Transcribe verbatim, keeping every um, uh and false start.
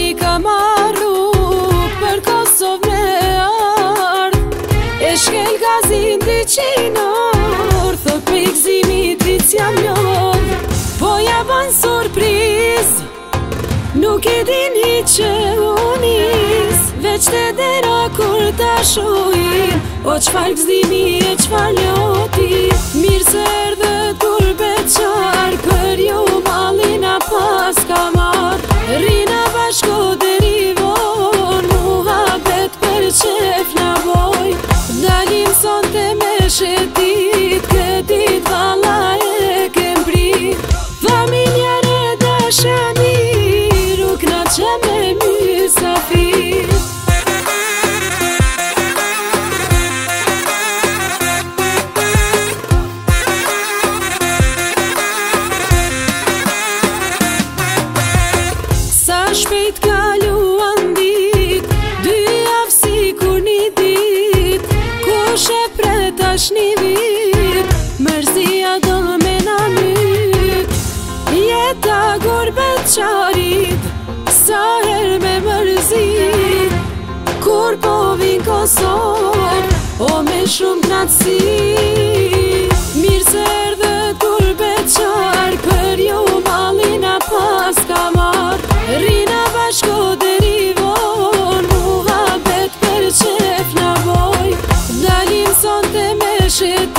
i ka marru për Kosovë me ardh. E shkel gazin dy qinor, thot me i gzimi ti c'jam lodh. Po ja ban surpriz, nuk e din hi që unis, veç të dera kur ta shojin, o qfar gzimi e qfar loti. Mirë se erdhët kur beqar, për ju malina pas ka mar. Rina bashko deri von, muhabet për qef na boj. Dalim sonte me shetit, këtit valla e kem prit. Familjare dashamir, u knaqe me mysafir. Shpejt kaluan dit, dy javë si kur një dit. Kush e pret tash një vit, mërzia do me na myt. Jeta gurbet qarit, sa her me mërzit. Kur po vin Kosovë, o me shumë knatësi. Mirë se erdhët gurbet qar, për ju malina pas ka mar. Rina bashko deri von, muhabet për qef na boj. Dalim sonte me shet